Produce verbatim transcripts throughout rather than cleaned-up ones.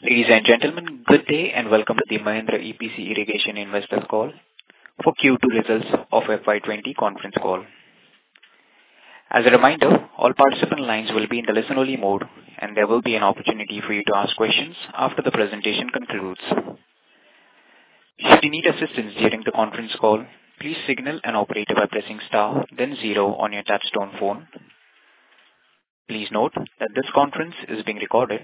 Ladies and gentlemen, good day and welcome to the Mahindra E P C Irrigation Investor Call for Q two results of F Y twenty conference call. As a reminder, all participant lines will be in the listen-only mode, and there will be an opportunity for you to ask questions after the presentation concludes. Should you need assistance during the conference call, please signal an operator by pressing star, then zero on your touchtone phone. Please note that this conference is being recorded.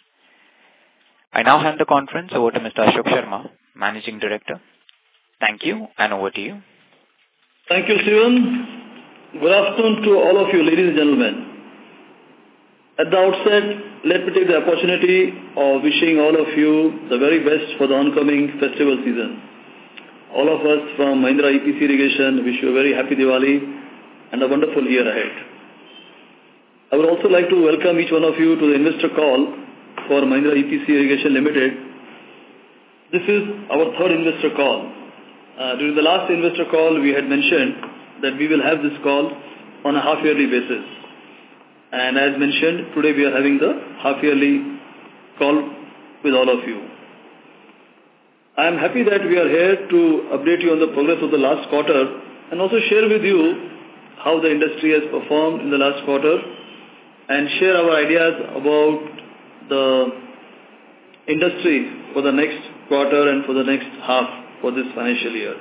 I now hand the conference over to Mister Ashok Sharma, Managing Director. Thank you, and over to you. Thank you, Steven. Good afternoon to all of you, ladies and gentlemen. At the outset, let me take the opportunity of wishing all of you the very best for the oncoming festival season. All of us from Mahindra E P C Irrigation wish you a very happy Diwali and a wonderful year ahead. I would also like to welcome each one of you to the investor call for Mahindra E P C Irrigation Limited. This is our third investor call. Uh, during the last investor call, we had mentioned that we will have this call on a half-yearly basis. And as mentioned, today we are having the half-yearly call with all of you. I am happy that we are here to update you on the progress of the last quarter and also share with you how the industry has performed in the last quarter and share our ideas about the industry for the next quarter and for the next half for this financial year.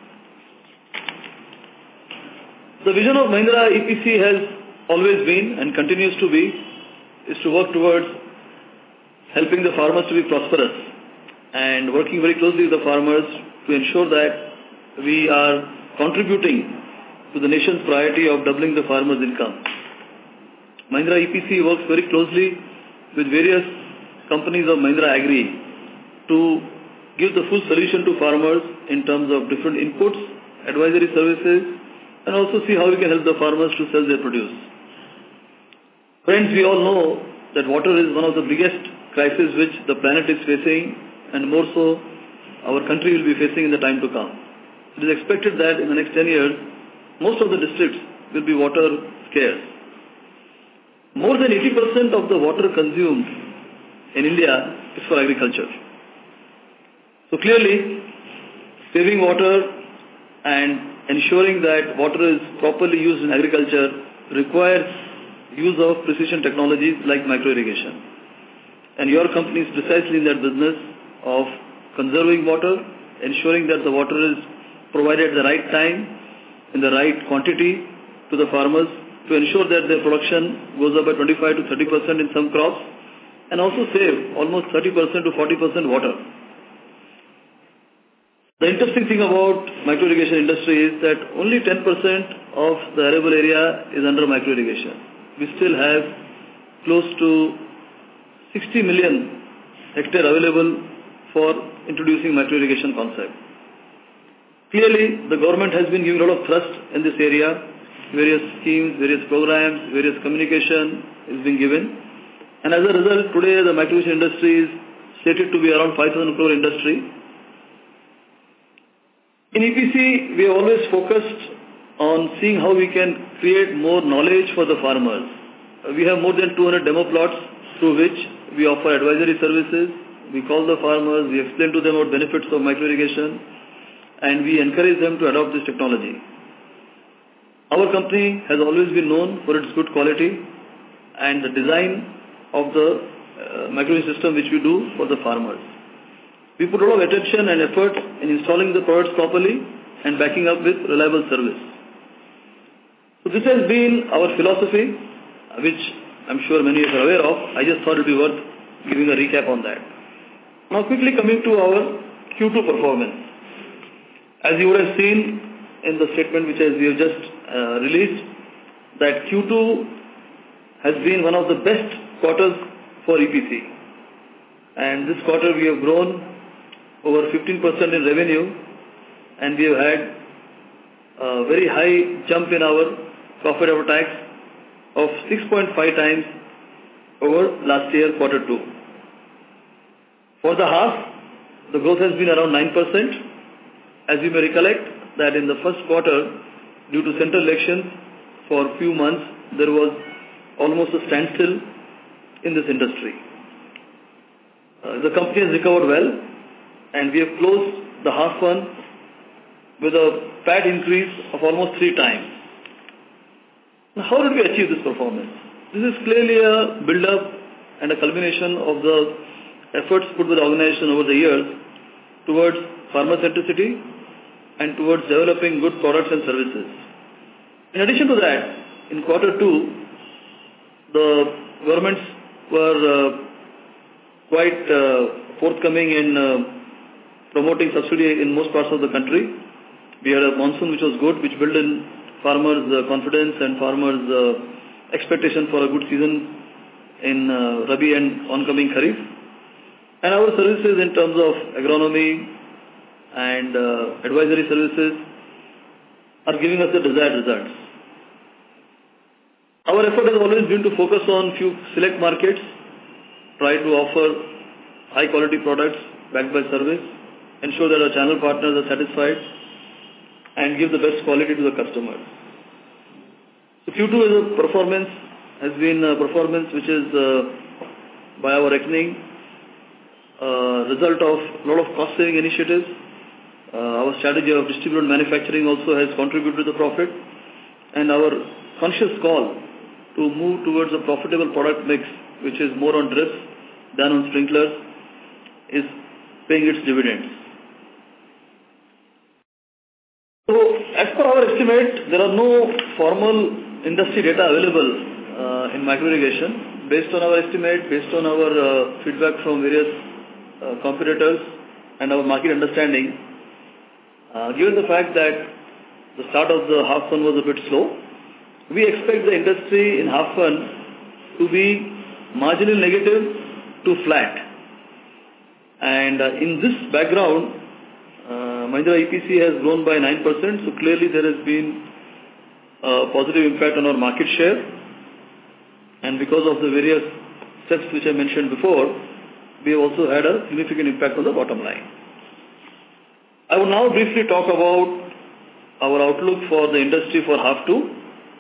The vision of Mahindra E P C has always been and continues to be is to work towards helping the farmers to be prosperous and working very closely with the farmers to ensure that we are contributing to the nation's priority of doubling the farmers' income. Mahindra E P C works very closely with various companies of Mahindra Agri to give the full solution to farmers in terms of different inputs, advisory services, and also see how we can help the farmers to sell their produce. Friends, we all know that water is one of the biggest crises which the planet is facing, and more so our country will be facing in the time to come. It is expected that in the next ten years, most of the districts will be water scarce. More than eighty percent of the water consumed in India is for agriculture. So clearly, saving water and ensuring that water is properly used in agriculture requires use of precision technologies like micro-irrigation. And your company is precisely in that business of conserving water, ensuring that the water is provided at the right time, in the right quantity to the farmers, to ensure that their production goes up by twenty-five to thirty percent in some crops, and also save almost thirty percent to forty percent water. The interesting thing about micro-irrigation industry is that only ten percent of the arable area is under micro-irrigation. We still have close to sixty million hectares available for introducing micro-irrigation concept. Clearly, the government has been giving a lot of thrust in this area. Various schemes, various programs, various communication is being given. And as a result, today the micro-irrigation industry is slated to be around five thousand crore industry. In E P C, we have always focused on seeing how we can create more knowledge for the farmers. We have more than two hundred demo plots through which we offer advisory services. We call the farmers, we explain to them about benefits of micro-irrigation, and we encourage them to adopt this technology. Our company has always been known for its good quality and the design of the uh, micro-irrigation system which we do for the farmers. We put a lot of attention and effort in installing the products properly and backing up with reliable service. So this has been our philosophy, which I'm sure many of you are aware of. I just thought it would be worth giving a recap on that. Now quickly coming to our Q two performance. As you would have seen in the statement which we have just uh, released, that Q two has been one of the best quarters for E P C. And this quarter we have grown over fifteen percent in revenue, and we have had a very high jump in our profit after tax of six point five times over last year quarter two. For the half, the growth has been around nine percent. As you may recollect, that in the first quarter, due to central elections, for a few months, there was almost a standstill in this industry. Uh, the company has recovered well, and we have closed the half one with a P A T increase of almost three times. Now, how did we achieve this performance? This is clearly a build-up and a culmination of the efforts put by the organization over the years towards farmer centricity and towards developing good products and services. In addition to that, in quarter two, the governments were uh, quite uh, forthcoming in uh, promoting subsidy in most parts of the country. We had a monsoon which was good, which built in farmers' uh, confidence and farmers' uh, expectation for a good season in uh, Rabi and oncoming Kharif. And our services in terms of agronomy and uh, advisory services are giving us the desired results. Our effort has always been to focus on few select markets, try to offer high quality products backed by service, ensure that our channel partners are satisfied, and give the best quality to the customers. So Q two as a performance has been a performance which is, uh, by our reckoning, uh, result of a lot of cost saving initiatives. Uh, our strategy of distributed manufacturing also has contributed to the profit, and our conscious call to move towards a profitable product mix, which is more on drips than on sprinklers, is paying its dividends. So, as per our estimate, there are no formal industry data available uh, in micro irrigation. Based on our estimate, based on our uh, feedback from various uh, competitors and our market understanding, uh, given the fact that the start of the half one was a bit slow, we expect the industry in half one to be marginally negative to flat. And uh, in this background, uh, Mahindra E P C has grown by nine percent, so clearly there has been a positive impact on our market share. And because of the various steps which I mentioned before, we have also had a significant impact on the bottom line. I will now briefly talk about our outlook for the industry for half two.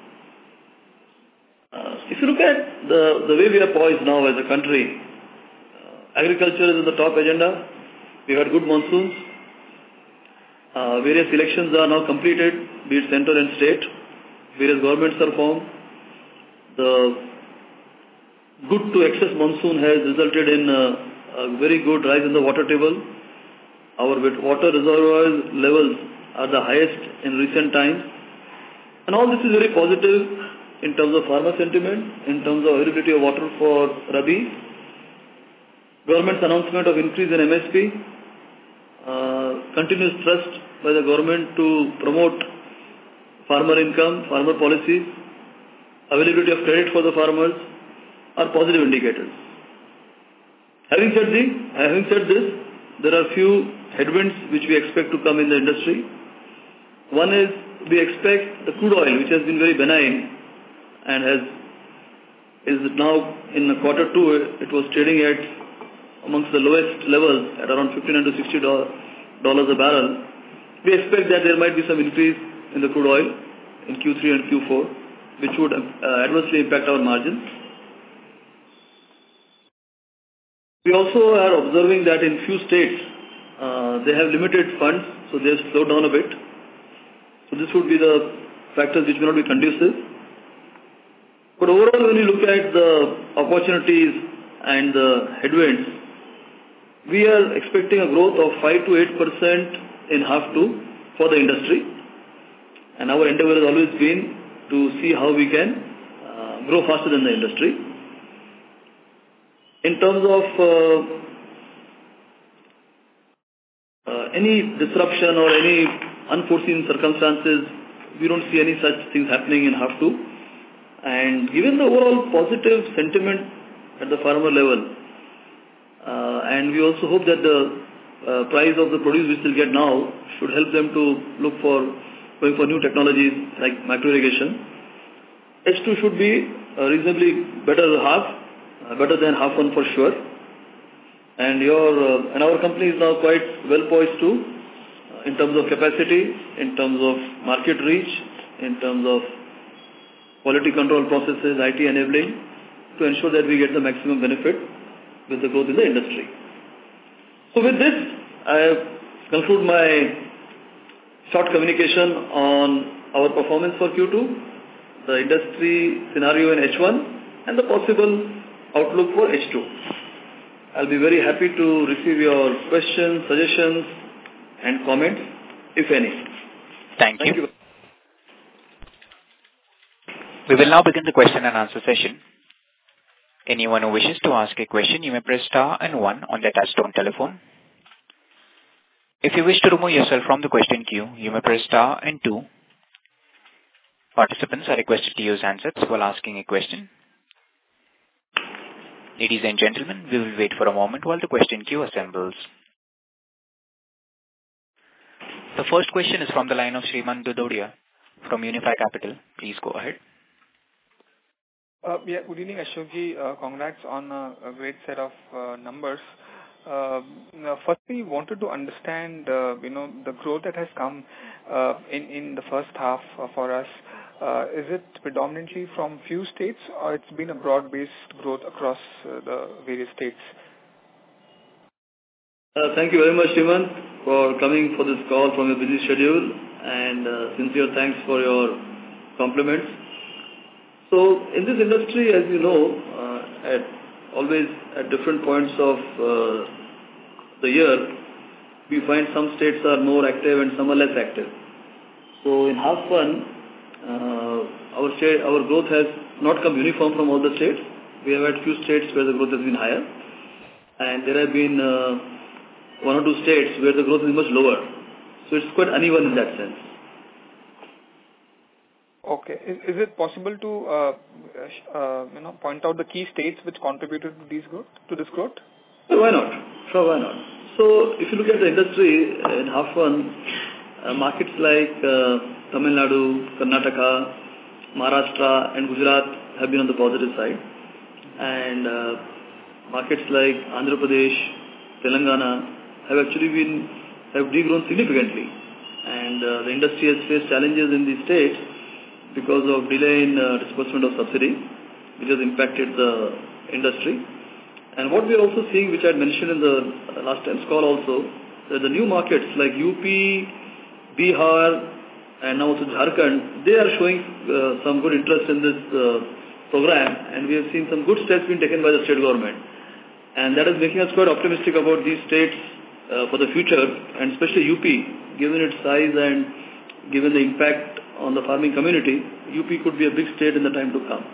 Uh, if you look at the, the way we are poised now as a country, uh, agriculture is in the top agenda. We had good monsoons. Uh, various elections are now completed, be it central and state. Various governments are formed. The good to excess monsoon has resulted in uh, a very good rise in the water table. Our water reservoir levels are the highest in recent times. And all this is very positive in terms of farmer sentiment, in terms of availability of water for Rabi. Government's announcement of increase in M S P, uh, continuous trust by the government to promote farmer income, farmer policies, availability of credit for the farmers are positive indicators. Having said, the, having said this, there are few headwinds which we expect to come in the industry. One is we expect the crude oil, which has been very benign and has is now in quarter two, it was trading at amongst the lowest levels at around fifty-nine to sixty dollars a barrel. We expect that there might be some increase in the crude oil in Q three and Q four, which would uh, adversely impact our margins. We also are observing that in few states, uh, they have limited funds, so they have slowed down a bit. So this would be the factors which may not be conducive. But overall, when you look at the opportunities and the headwinds, we are expecting a growth of five to eight percent in half two for the industry. And our endeavor has always been to see how we can uh, grow faster than the industry. In terms of uh, uh, any disruption or any unforeseen circumstances, we don't see any such things happening in half two. And given the overall positive sentiment at the farmer level, uh, and we also hope that the uh, price of the produce which they'll get now should help them to look for going for new technologies like micro irrigation. H two should be a reasonably better half, uh, better than half one for sure. And your uh, and our company is now quite well poised to, uh, in terms of capacity, in terms of market reach, in terms of quality control processes, I T enabling, to ensure that we get the maximum benefit with the growth in the industry. So with this, I conclude my short communication on our performance for Q two, the industry scenario in H one, and the possible outlook for H two. I'll be very happy to receive your questions, suggestions, and comments, if any. Thank you. Thank you. We will now begin the question and answer session. Anyone who wishes to ask a question, you may press star and one on their touchtone telephone. If you wish to remove yourself from the question queue, you may press star and two. Participants are requested to use handsets while asking a question. Ladies and gentlemen, we will wait for a moment while the question queue assembles. The first question is from the line of Srimant Dudodia from Unifi Capital. Please go ahead. Uh, yeah, good evening, Ashokji. Uh, congrats on a, a great set of uh, numbers. Uh, firstly, wanted to understand, uh, you know, the growth that has come uh, in in the first half uh, for us. Uh, is it predominantly from few states, or it's been a broad-based growth across uh, the various states? Uh, thank you very much, Srimant, for coming for this call from your busy schedule, and uh, sincere thanks for your compliments. So, in this industry, as you know, uh, at always at different points of uh, the year, we find some states are more active and some are less active. So, in half one, uh, our state, our growth has not come uniform from all the states. We have had few states where the growth has been higher, and there have been uh, one or two states where the growth is much lower. So, it's quite uneven in that sense. Okay. Is, is it possible to uh, uh, you know point out the key states which contributed to this growth? To this growth? So why not? Sure, why not? So if you look at the industry in half one, uh, markets like uh, Tamil Nadu, Karnataka, Maharashtra, and Gujarat have been on the positive side, and uh, markets like Andhra Pradesh, Telangana have actually been have degrown significantly, and uh, the industry has faced challenges in these states because of delay in uh, disbursement of subsidy, which has impacted the industry. And what we are also seeing, which I had mentioned in the last time's call also, that the new markets like U P, Bihar, and now also Jharkhand, they are showing uh, some good interest in this uh, program, and we have seen some good steps being taken by the state government. And that is making us quite optimistic about these states uh, for the future, and especially U P, given its size and given the impact on the farming community, U P could be a big state in the time to come.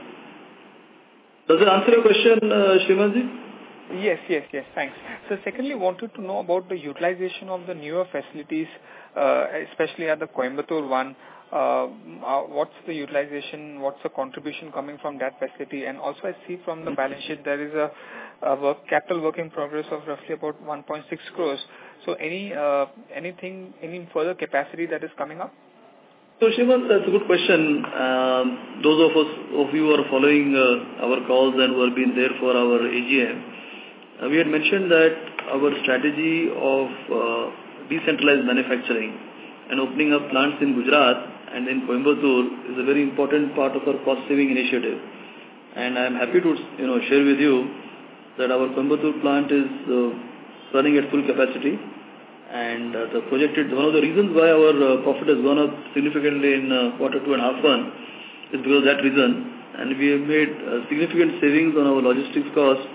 Does it answer your question, uh, Srimanji? Yes, yes, yes, thanks. So secondly, wanted to know about the utilization of the newer facilities, uh, especially at the Coimbatore one. Uh, uh, what's the utilization, what's the contribution coming from that facility? And also I see from the balance sheet there is a, a work, capital work in progress of roughly about one point six crores. So any uh, anything, any further capacity that is coming up? So, Shriman, that's a good question. Um, those of us of you who are following uh, our calls and who have been there for our A G M, uh, we had mentioned that our strategy of uh, decentralized manufacturing and opening up plants in Gujarat and in Coimbatore is a very important part of our cost-saving initiative. And I am happy to you know share with you that our Coimbatore plant is uh, running at full capacity. And uh, the projected, one of the reasons why our uh, profit has gone up significantly in uh, quarter two and half one is because of that reason. And we have made uh, significant savings on our logistics costs.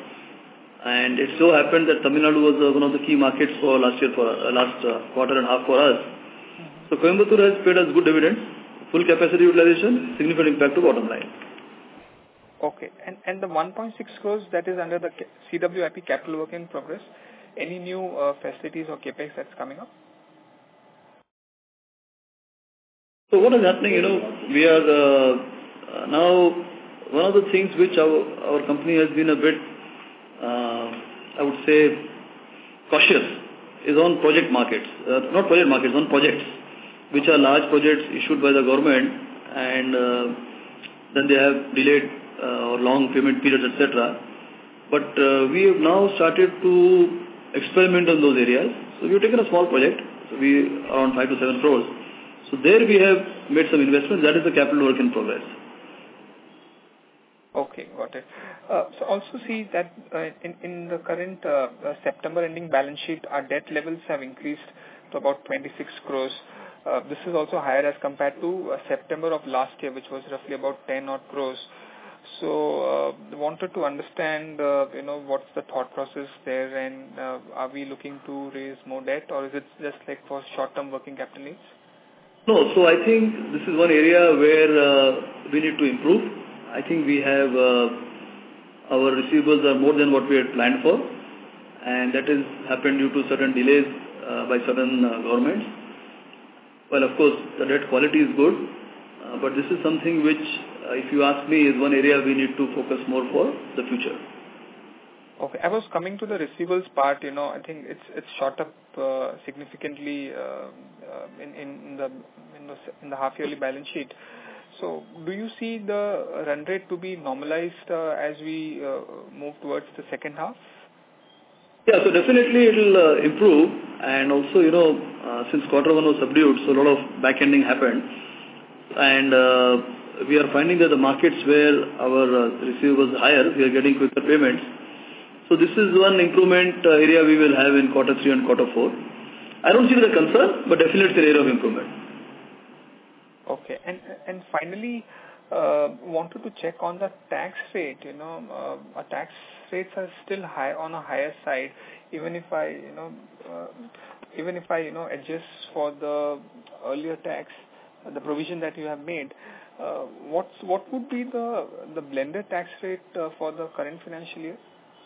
And it so happened that Tamil Nadu was uh, one of the key markets for last year, for uh, last uh, quarter and half for us. So Coimbatore has paid us good dividends, full capacity utilization, significant impact to bottom line. Okay. And and the one point six crores that is under the C W I P capital work in progress, any new uh, facilities or capex that's coming up? So what is happening, you know, we are uh, uh, now, one of the things which our, our company has been a bit, uh, I would say, cautious is on project markets, uh, not project markets, on projects, which are large projects issued by the government, and uh, then they have delayed uh, or long payment periods, et cetera. But uh, we have now started to experiment on those areas. So we have taken a small project, so we around five to seven crores. So there we have made some investments. That is the capital work in progress. Okay, got it. Uh, so also see that uh, in, in the current uh, uh, September ending balance sheet, our debt levels have increased to about twenty-six crores. Uh, this is also higher as compared to uh, September of last year, which was roughly about ten odd crores. So, uh, wanted to understand, uh, you know, what's the thought process there, and uh, are we looking to raise more debt, or is it just like for short-term working capital needs? No, so I think this is one area where uh, we need to improve. I think we have, uh, our receivables are more than what we had planned for, and that has happened due to certain delays uh, by certain uh, governments. Well, of course, the debt quality is good, uh, but this is something which, uh, if you ask me, is one area we need to focus more for the future. Okay. I was coming to the receivables part, you know, I think it's it's shot up uh, significantly uh, uh, in in the in the in the half yearly balance sheet. So, do you see the run rate to be normalized uh, as we uh, move towards the second half? Yeah, so definitely it will uh, improve, and also, you know, uh, since quarter one was subdued, so a lot of back-ending happened, and uh, we are finding that the markets where our uh, receivables are higher, we are getting quicker payments. So this is one improvement uh, area we will have in quarter three and quarter four. I don't see it as a concern, but definitely it's an area of improvement. Okay. And and finally, uh, wanted to check on the tax rate. You know, uh, our tax rates are still high on a higher side. Even if I, you know, uh, even if I, you know, adjust for the earlier tax, uh, the provision that you have made, uh, what's what would be the the blended tax rate uh, for the current financial year?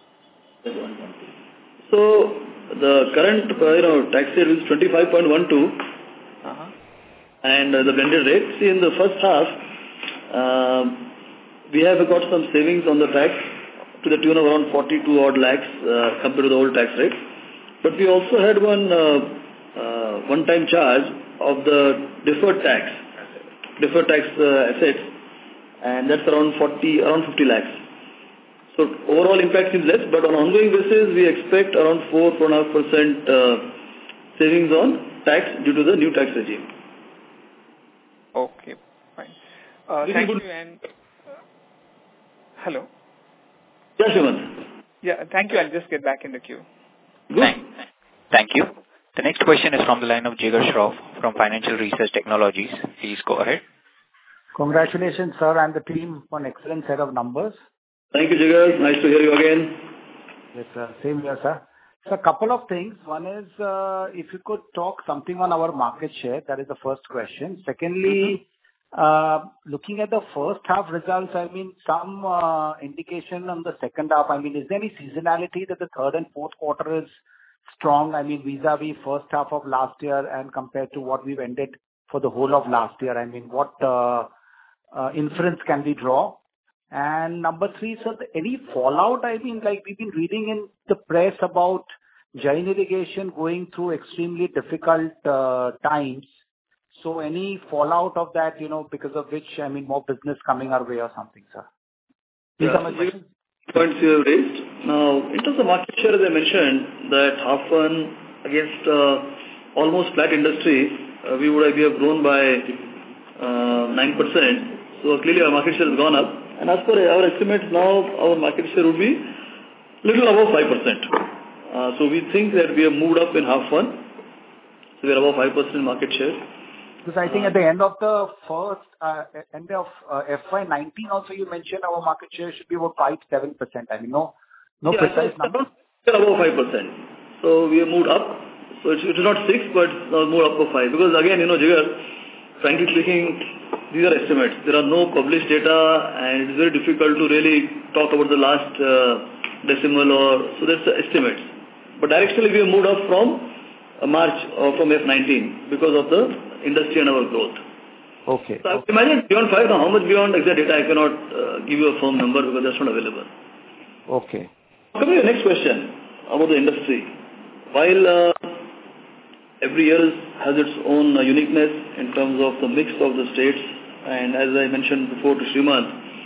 So the current, uh, you know, tax rate is twenty-five point one two. Uh-huh. And uh, the blended rate, see in the first half, uh, we have got some savings on the tax to the tune of around forty-two odd lakhs uh, compared to the old tax rate. But we also had one uh, uh, one-time charge of the deferred tax, deferred tax uh, assets, and that's around forty, around fifty lakhs. So overall impact is less, but on an ongoing basis, we expect around four, four point five percent uh, savings on tax due to the new tax regime. Okay, fine. Uh, thank you and uh, hello. Yes, Hemant. Yeah, thank you. I'll just get back in the queue. Thank, thank you. The next question is from the line of Jigar Shroff from Financial Research Technologies. Please go ahead. Congratulations, sir, and the team on excellent set of numbers. Thank you, Jigar. Nice to hear you again. Yes, sir. Same here, sir. So a couple of things. One is, uh, if you could talk something on our market share. That is the first question. Secondly, uh, looking at the first half results, I mean, some uh, indication on the second half. I mean, is there any seasonality that the third and fourth quarter is strong? I mean, vis-a-vis first half of last year and compared to what we've ended for the whole of last year. I mean, what uh, uh, inference can we draw? And number three, sir, any fallout? I mean, like we've been reading in the press about Jain Irrigation going through extremely difficult uh, times. So any fallout of that, you know, because of which, I mean, more business coming our way or something, sir? These yeah, are my questions. Points you have raised. Now, in terms of market share, as I mentioned, that half one against uh, almost flat industry, uh, we would have, we have grown by uh, nine percent. So clearly our market share has gone up. And as per our estimates now, our market share would be little above five percent. Uh, so we think that we have moved up in half one. So we are above five percent market share. Because I think at the end of the first, uh, end of uh, F Y nineteen also you mentioned our market share should be about five to seven percent. I mean, no, no yeah, precise so number. We are above five percent. So we have moved up. So it's, it's not six, but now moved up to five. Because again, you know, Jigar, frankly speaking, these are estimates. There are no published data, and it's very difficult to really talk about the last uh, decimal or, so that's the estimates. But directionally we have moved up from uh, March or from F nineteen because of the industry and our growth. Okay. So okay. I imagine beyond five, now how much beyond exact data I cannot uh, give you a firm number because that's not available. Okay. Coming to the next question about the industry. While uh, every year has its own uh, uniqueness in terms of the mix of the states, and as I mentioned before to Srimant,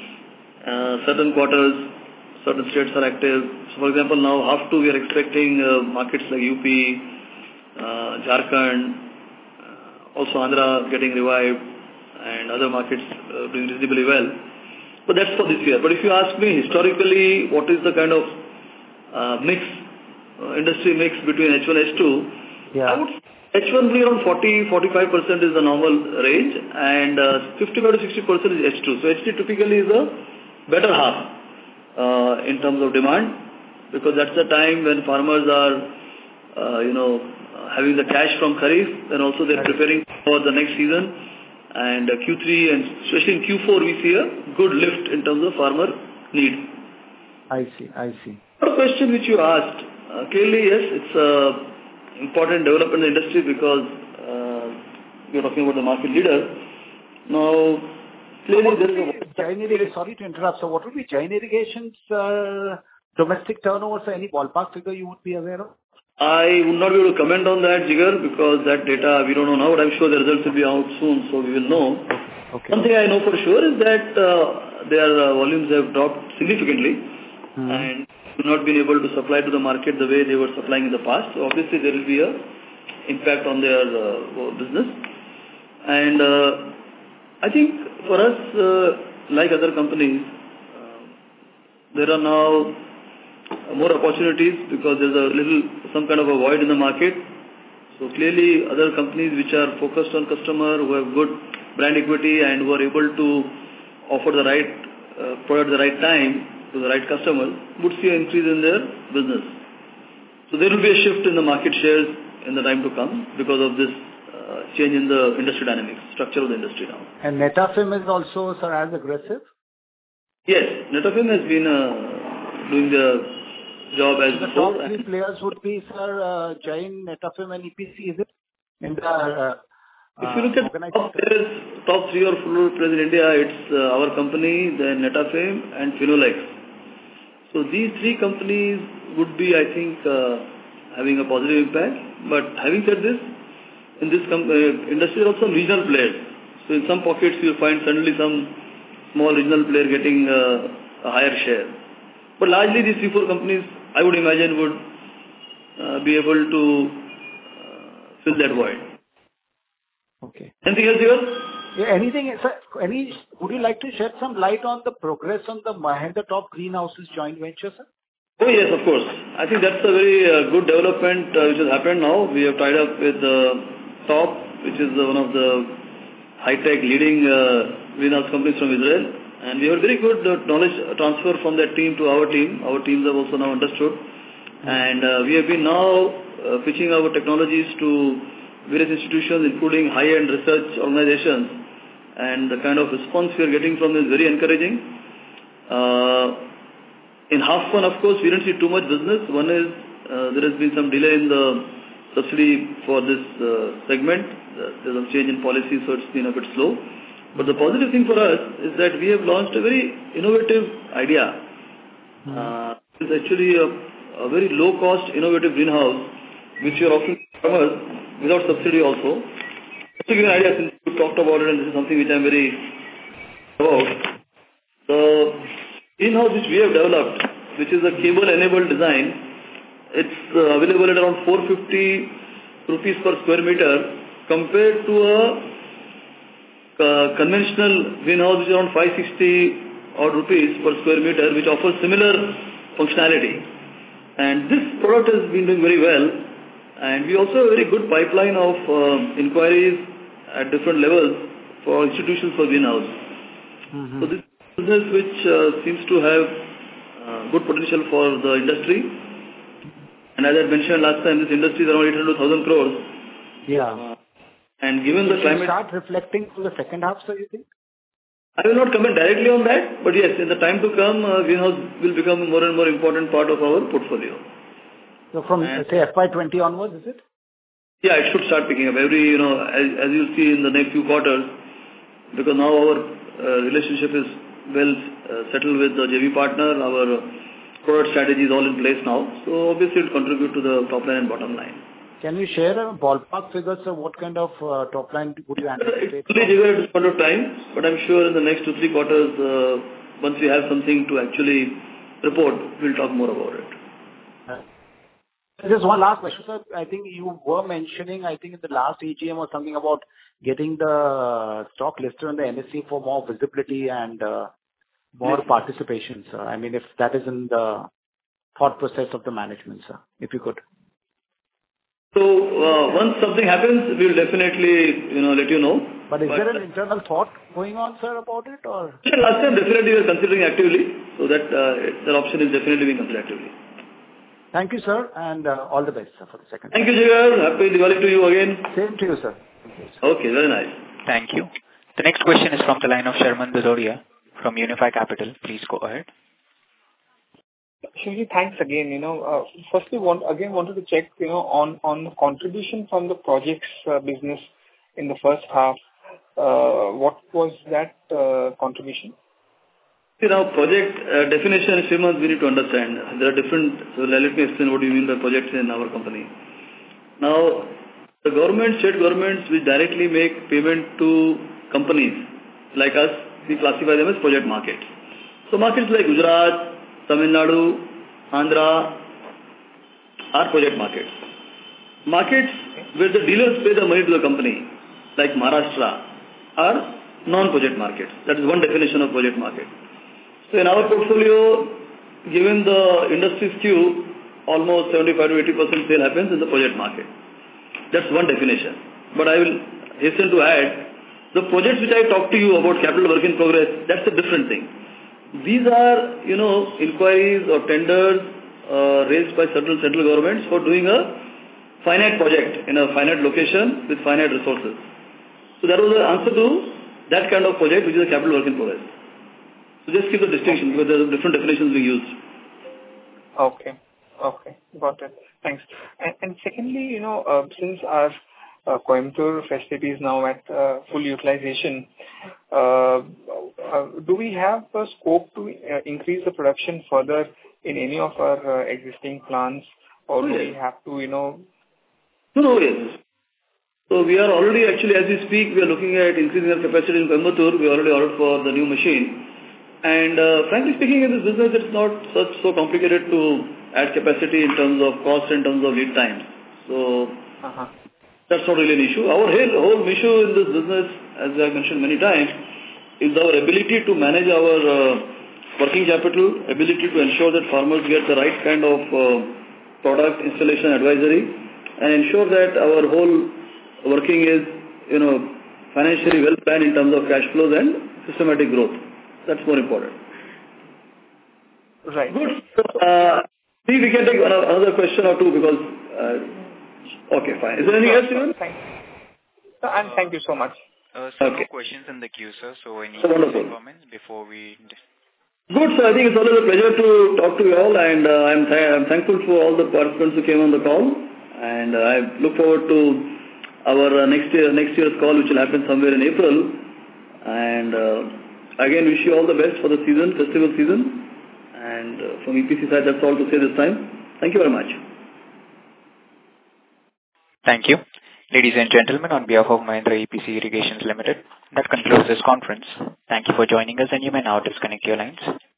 uh, certain quarters, certain states are active. So for example, now half two we are expecting uh, markets like U P, uh, Jharkhand, uh, also Andhra getting revived, and other markets uh, doing reasonably well. But that's for this year. But if you ask me historically, what is the kind of uh, mix, uh, industry mix between H one and H two, Yeah. I would H one will be around forty to forty-five percent is the normal range, and uh, fifty-five to sixty percent is H two. So H two typically is a better half uh, in terms of demand, because that's the time when farmers are, uh, you know, having the cash from Kharif, and also they're preparing for the next season. And uh, Q three and especially in Q four, we see a good lift in terms of farmer need. I see, I see. A question which you asked, uh, clearly yes, it's an important development in the industry, because uh, you're talking about the market leader. Now, clearly So there is a... Jain irrigation, sorry to interrupt. So what would be Jain irrigation's uh, domestic turnover? So any ballpark figure you would be aware of? I would not be able to comment on that, Jigar, because that data we don't know now, but I'm sure the results will be out soon, so we will know. Okay. One thing I know for sure is that uh, their uh, volumes have dropped significantly, hmm. and have not been able to supply to the market the way they were supplying in the past. So obviously there will be a impact on their uh, business. And uh, I think for us, uh, like other companies, uh, there are now more opportunities, because there's a little, some kind of a void in the market. So clearly other companies which are focused on customer, who have good brand equity and who are able to offer the right uh, product at the right time to the right customers, would see an increase in their business. So there will be a shift in the market shares in the time to come because of this uh, change in the industry dynamics, structure of the industry now. And Netafim is also, sir, as aggressive? Yes, Netafim has been uh, doing the job as the before. top three players would be, sir, uh, Jain, Netafim and E P C, is it? In the uh, If you look at top players, top three or four players in India, it's uh, our company, then Netafim and Finolex. So these three companies would be, I think, uh, having a positive impact. But having said this, in this com- uh, industry there are also regional players. So in some pockets you'll find suddenly some small regional player getting uh, a higher share. But largely these three, four companies, I would imagine, would uh, be able to uh, fill that void. Okay. Anything else here? Yeah, anything, sir, any, would you like to shed some light on the progress on the Mahindra Top Greenhouses joint venture, sir? Oh yes, of course. I think that's a very uh, good development uh, which has happened now. We have tied up with uh, Top, which is uh, one of the high-tech leading uh, greenhouse companies from Israel. And we have very good uh, knowledge transfer from that team to our team. Our teams have also now understood. Mm-hmm. And uh, we have been now uh, pitching our technologies to various institutions, including high-end research organizations. And the kind of response we are getting from them is very encouraging. Uh, in half one, of course, we didn't see too much business. One is uh, there has been some delay in the subsidy for this uh, segment. Uh, there's a change in policy, so it's been a bit slow. But the positive thing for us is that we have launched a very innovative idea. Mm-hmm. Uh, it's actually a, a very low-cost, innovative greenhouse, which we are offering to farmers without subsidy also. Just to give you an idea, since you talked about it, and this is something which I am very about. The greenhouse which we have developed, which is a cable-enabled design, it's uh, available at around four hundred fifty rupees per square meter compared to a uh, conventional greenhouse which is around five hundred sixty odd rupees per square meter, which offers similar functionality. And this product has been doing very well. And we also have a very good pipeline of uh, inquiries at different levels for institutions for greenhouse. Mm-hmm. So this business which uh, seems to have uh, good potential for the industry. And as I mentioned last time, this industry is around eight hundred thousand crores. Yeah. Uh, and given so the climate... start reflecting from the second half, sir, you think? I will not comment directly on that, but yes, in the time to come, uh, greenhouse will become a more and more important part of our portfolio. So from, and, say, F Y twenty onwards, is it? Yeah, it should start picking up. Every, you know, as, as you'll see in the next few quarters, because now our uh, relationship is well uh, settled with the J V partner, our product strategy is all in place now. So obviously it will contribute to the top line and bottom line. Can you share a ballpark figure, sir? What kind of uh, top line would you anticipate? It's only given at this point of time, but I'm sure in the next two, three quarters, uh, once we have something to actually report, we'll talk more about it. Uh, Just one last question, sir. I think you were mentioning, I think in the last A G M or something about getting the stock listed on the N S E for more visibility and uh, more participation, sir? I mean, if that is in the thought process of the management, sir, if you could. So uh, once something happens, we'll definitely, you know, let you know. But is but, there an internal thought going on, sir, about it, or? Last time, definitely we are considering actively, so that uh, that option is definitely being considered actively. Thank you, sir, and uh, all the best, sir, for the second. Thank you, Jigar. Happy Diwali to you again. Same to you, sir. Thank you, sir. Okay, very nice. Thank you. The next question is from the line of Sharman Dudoria from Unifi Capital. Please go ahead. Shivji, thanks again. You know, uh, firstly, want again wanted to check, you know, on on the contribution from the projects uh, business in the first half. Uh, what was that uh, contribution? See, now project uh, definition, Sriman, we need to understand. There are different. So let me explain what you mean by projects in our company. Now, the government, state governments, which directly make payment to companies like us, we classify them as project markets. So markets like Gujarat, Tamil Nadu, Andhra are project markets. Markets where the dealers pay the money to the company, like Maharashtra, are non-project markets. That is one definition of project market. So in our portfolio, given the industry skew, almost seventy-five to eighty percent sale happens in the project market. That's one definition. But I will hasten to add, the projects which I talked to you about, capital work in progress, that's a different thing. These are, you know, inquiries or tenders uh, raised by certain central governments for doing a finite project in a finite location with finite resources. So that was the answer to that kind of project, which is a capital work in progress. So just keep the distinction, because there are different definitions we use. Okay. Okay. Got it. Thanks. And, and secondly, you know, uh, since our uh, Coimbatore facility is now at uh, full utilization, uh, uh, do we have a scope to uh, increase the production further in any of our uh, existing plants, or oh, do yes. we have to, you know? No, no, yes. So we are already, actually, as we speak, we are looking at increasing our capacity in Coimbatore. We already ordered for the new machine. And uh, frankly speaking, in this business, it's not such so complicated to add capacity in terms of cost, in terms of lead time. So uh-huh. that's not really an issue. Our whole, whole issue in this business, as I mentioned many times, is our ability to manage our uh, working capital, ability to ensure that farmers get the right kind of uh, product installation advisory, and ensure that our whole working is, you know, financially well planned in terms of cash flows and systematic growth. That's more important. Right. Good. Uh, see, we can take another question or two because, uh, okay, fine. Is there anything else, Steven? Thank you. And thank you so much. Uh, so okay. No questions in the queue, sir. So any so comments before we... Good, so I think it's always a pleasure to talk to you all, and uh, I'm, th I'm thankful for all the participants who came on the call, and uh, I look forward to our uh, next year next year's call, which will happen somewhere in April, and uh, again, wish you all the best for the season, festival season. And uh, from E P C side, that's all to say this time. Thank you very much. Thank you. Ladies and gentlemen, on behalf of Mahindra E P C Irrigations Limited, that concludes this conference. Thank you for joining us, and you may now disconnect your lines.